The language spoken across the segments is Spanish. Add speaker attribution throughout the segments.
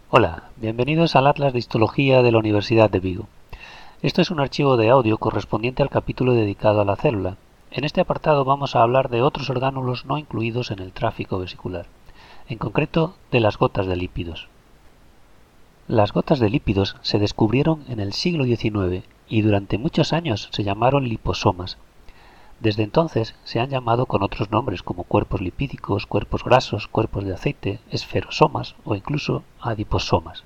Speaker 1: Hola, bienvenidos al Atlas de Histología de la Universidad de Vigo. Esto es un archivo de audio correspondiente al capítulo dedicado a la célula. En este apartado vamos a hablar de otros orgánulos no incluidos en el tráfico vesicular, en concreto de las gotas de lípidos. Las gotas de lípidos se descubrieron en el siglo XIX y durante muchos años se llamaron liposomas. Desde entonces se han llamado con otros nombres como cuerpos lipídicos, cuerpos grasos, cuerpos de aceite, esferosomas o incluso adiposomas.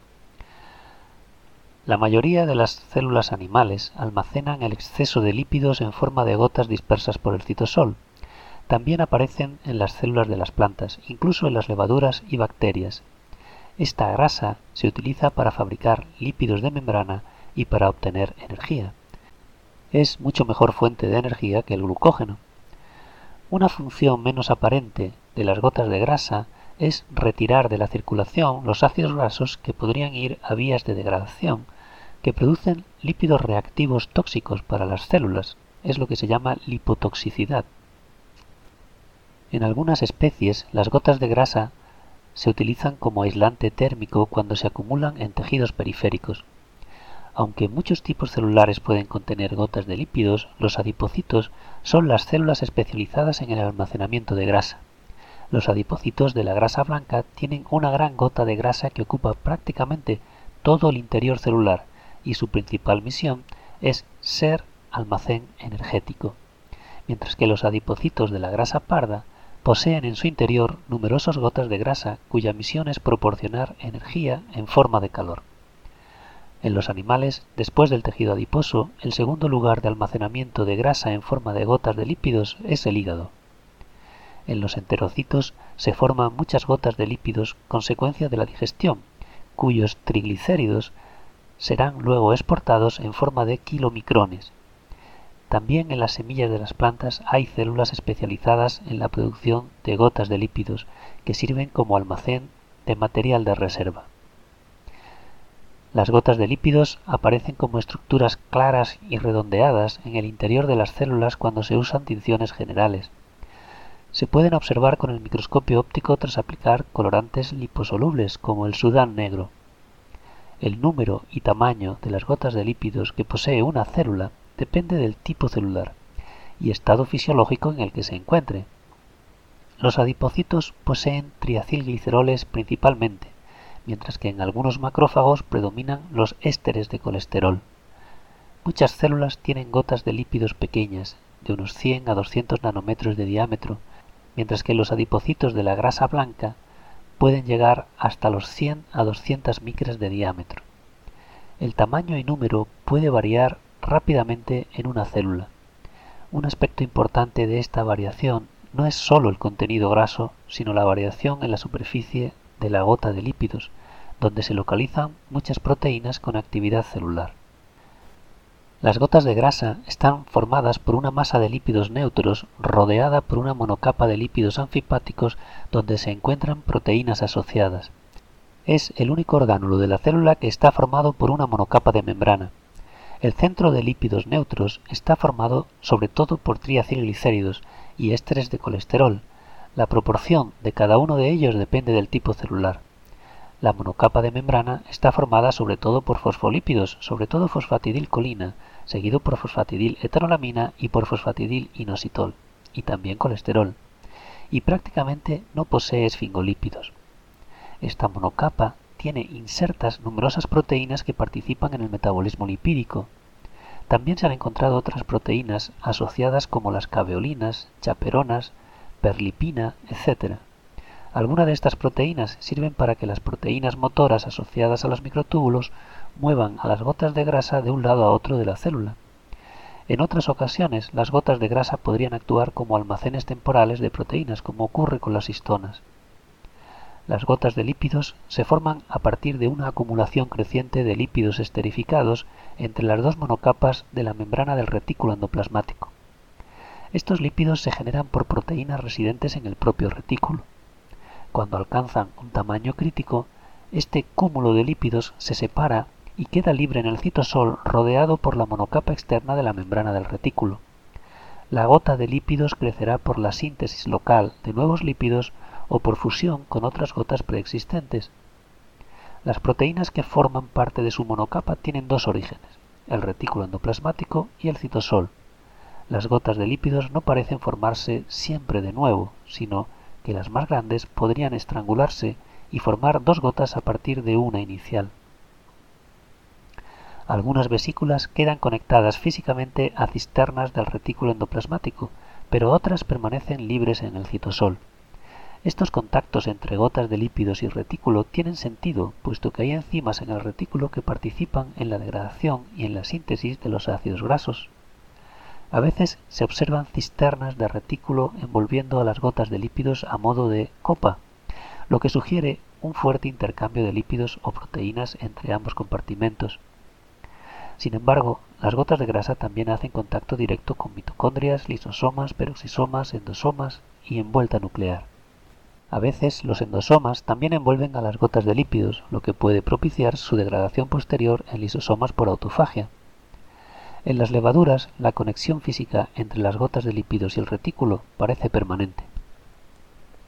Speaker 1: La mayoría de las células animales almacenan el exceso de lípidos en forma de gotas dispersas por el citosol. También aparecen en las células de las plantas, incluso en las levaduras y bacterias. Esta grasa se utiliza para fabricar lípidos de membrana y para obtener energía. Es mucho mejor fuente de energía que el glucógeno. Una función menos aparente de las gotas de grasa es retirar de la circulación los ácidos grasos que podrían ir a vías de degradación, que producen lípidos reactivos tóxicos para las células. Es lo que se llama lipotoxicidad. En algunas especies, las gotas de grasa se utilizan como aislante térmico cuando se acumulan en tejidos periféricos. Aunque muchos tipos celulares pueden contener gotas de lípidos, los adipocitos son las células especializadas en el almacenamiento de grasa. Los adipocitos de la grasa blanca tienen una gran gota de grasa que ocupa prácticamente todo el interior celular y su principal misión es ser almacén energético, mientras que los adipocitos de la grasa parda poseen en su interior numerosas gotas de grasa cuya misión es proporcionar energía en forma de calor. En los animales, después del tejido adiposo, el segundo lugar de almacenamiento de grasa en forma de gotas de lípidos es el hígado. En los enterocitos se forman muchas gotas de lípidos consecuencia de la digestión, cuyos triglicéridos serán luego exportados en forma de kilomicrones. También en las semillas de las plantas hay células especializadas en la producción de gotas de lípidos que sirven como almacén de material de reserva. Las gotas de lípidos aparecen como estructuras claras y redondeadas en el interior de las células cuando se usan tinciones generales. Se pueden observar con el microscopio óptico tras aplicar colorantes liposolubles como el sudán negro. El número y tamaño de las gotas de lípidos que posee una célula depende del tipo celular y estado fisiológico en el que se encuentre. Los adipocitos poseen triacilgliceroles principalmente, mientras que en algunos macrófagos predominan los ésteres de colesterol. Muchas células tienen gotas de lípidos pequeñas, de unos 100 a 200 nanómetros de diámetro, mientras que los adipocitos de la grasa blanca pueden llegar hasta los 100 a 200 micras de diámetro. El tamaño y número puede variar rápidamente en una célula. Un aspecto importante de esta variación no es sólo el contenido graso, sino la variación en la superficie de la gota de lípidos, donde se localizan muchas proteínas con actividad celular. Las gotas de grasa están formadas por una masa de lípidos neutros rodeada por una monocapa de lípidos anfipáticos donde se encuentran proteínas asociadas. Es el único orgánulo de la célula que está formado por una monocapa de membrana. El centro de lípidos neutros está formado sobre todo por triacilglicéridos y ésteres de colesterol. La proporción de cada uno de ellos depende del tipo celular. La monocapa de membrana está formada sobre todo por fosfolípidos, sobre todo fosfatidilcolina, seguido por fosfatidilheterolamina y por fosfatidilinositol, y también colesterol, y prácticamente no posee esfingolípidos. Esta monocapa tiene insertas numerosas proteínas que participan en el metabolismo lipídico. También se han encontrado otras proteínas asociadas como las caveolinas, chaperonas, perlipina, etc. Algunas de estas proteínas sirven para que las proteínas motoras asociadas a los microtúbulos muevan a las gotas de grasa de un lado a otro de la célula. En otras ocasiones, las gotas de grasa podrían actuar como almacenes temporales de proteínas, como ocurre con las histonas. Las gotas de lípidos se forman a partir de una acumulación creciente de lípidos esterificados entre las dos monocapas de la membrana del retículo endoplasmático. Estos lípidos se generan por proteínas residentes en el propio retículo. Cuando alcanzan un tamaño crítico, este cúmulo de lípidos se separa y queda libre en el citosol rodeado por la monocapa externa de la membrana del retículo. La gota de lípidos crecerá por la síntesis local de nuevos lípidos o por fusión con otras gotas preexistentes. Las proteínas que forman parte de su monocapa tienen dos orígenes, el retículo endoplasmático y el citosol. Las gotas de lípidos no parecen formarse siempre de nuevo, sino que las más grandes podrían estrangularse y formar dos gotas a partir de una inicial. Algunas vesículas quedan conectadas físicamente a cisternas del retículo endoplasmático, pero otras permanecen libres en el citosol. Estos contactos entre gotas de lípidos y retículo tienen sentido, puesto que hay enzimas en el retículo que participan en la degradación y en la síntesis de los ácidos grasos. A veces se observan cisternas de retículo envolviendo a las gotas de lípidos a modo de copa, lo que sugiere un fuerte intercambio de lípidos o proteínas entre ambos compartimentos. Sin embargo, las gotas de grasa también hacen contacto directo con mitocondrias, lisosomas, peroxisomas, endosomas y envuelta nuclear. A veces los endosomas también envuelven a las gotas de lípidos, lo que puede propiciar su degradación posterior en lisosomas por autofagia. En las levaduras, la conexión física entre las gotas de lípidos y el retículo parece permanente.